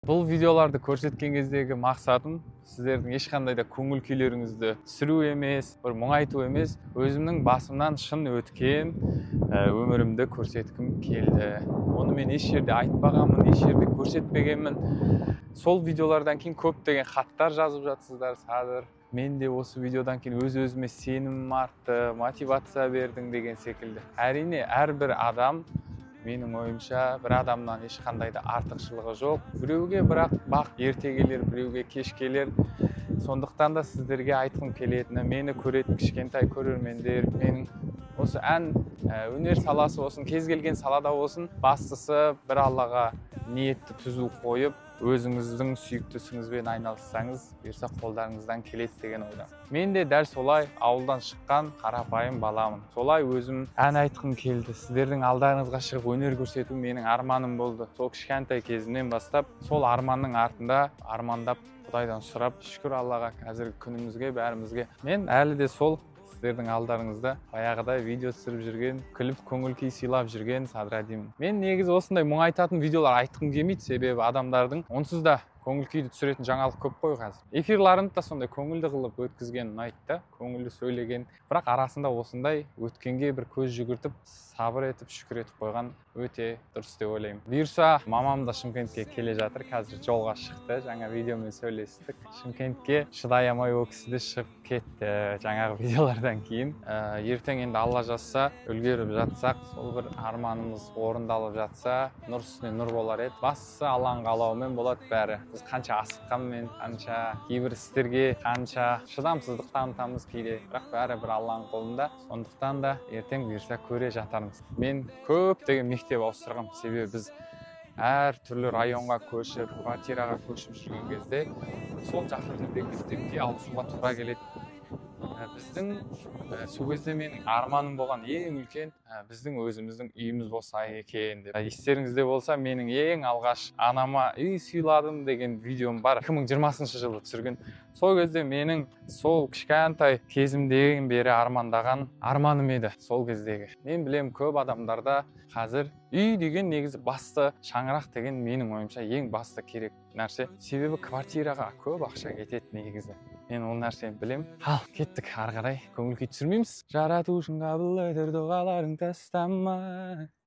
Бұл видеоларды көрсеткен кездегі мақсатым сіздердің ешқандай да көңіл күйлеріңізді түсіру емес, бір мұңайту емес, өзімнің басымнан шын өткен өмірімді көрсеткім келді. Оны мен еш жерде айтпағанмын, еш жерде көрсетпегенмін. Сол видеолардан кейін көптеген хаттар жазып жатсыздар, Садыр. Мен де осы видеодан кейін өз-өзіме сенімім артты, мотивация бердің деген секілді. Әрине, әрбір адам менің ойымша бір адамнан ешқандай да артықшылығы жоқ. Біреуге бірақ бақ ерте келер, біреуге кеш келер. Сондықтан да сіздерге айтқым келетіні, мені көретін кішкентай көрермендер, менің осы өнер саласы болсын, кез келген салада болсын, бастысы бір Аллаға ниетті түзу қойып, өзіңіздің сүйікті ісіңізбен айналыссаңыз, бұйырса қолдарыңыздан келеді деген ойдамын. Мен де дәл солай ауылдан шыққан қарапайым баламын. Солай өзім ән айтқым келді. Сіздердің алдарыңызға шығып өнер көрсету менің арманым болды. Сол кішкентай кезімнен бастап, сол арманның артында армандап, Құдайдан сұрап, шүкір Аллаға қазіргі күнімізге, бәрімізге. Мен әлі де сол сіздердің алдарыңызда баяғыдай видео түсіріп жүрген, күліп көңіл күй сыйлап жүрген Садыр әдемін. Мен негізі осындай мұңайтатын видеолар айтқым келмейді, себебі адамдардың онсыз да көңіл күйді түсіретін жаңалық көп қой қазір. Эфирларымды да сондай көңілді қылып өткізген ұнайды да, көңілді сөйлеген. Бірақ арасында осындай өткенге бір көз жүгіртіп, сабыр етіп, шүкір етіп қойған өте дұрыс деп ойлаймын. Бұйырса, мамам да Шымкентке келе жатыр, қазір жолға шықты, жаңа видеомен сөйлестік. Шымкентке шыдай алмай ол кісі де шығып кетті жаңағы видеолардан кейін. Ертең енді Алла жазса, үлгеріп жатсақ, сол бір арманымыз орындалып жатса, нұр үстіне нұр болар еді. Бастысы Алланың қалауымен болады бәрі. Біз қанша асыққанмен, қанша кейбір істерге, қанша шыдамсыздық танытамыз кейде, бірақ бәрі бір Алланың қолында. Сондықтан да ертең бұйырса көре жатармыз. Мен көптеген мектеп ауыстырғам, себебі біз әр түрлі районға көшіп, квартираға көшіп жүрген кезде сол жақын жердегі мектепке ауысуға тура келеді. Біздің сол кезде менің арманым болған ең үлкен біздің өзіміздің үйіміз болса екен деп. Естеріңізде болса, менің ең алғаш анама үй сыйладым деген видеом бар. 2020 жылы түсірген. Сол кезде менің сол кішкентай кезімден бері армандаған арманым еді сол кездегі. Мен білем, көп адамдарда қазір үй деген негізі басты, шаңырақ деген менің ойымша ең басты керек нәрсе. Себебі квартираға көп ақша кетеді негізі. Мен ол нәрсені білем. Ал, кеттік ары қарай көңіл күй түсірмейміз. Жаратушың қабыл етер дұғаларың тастама.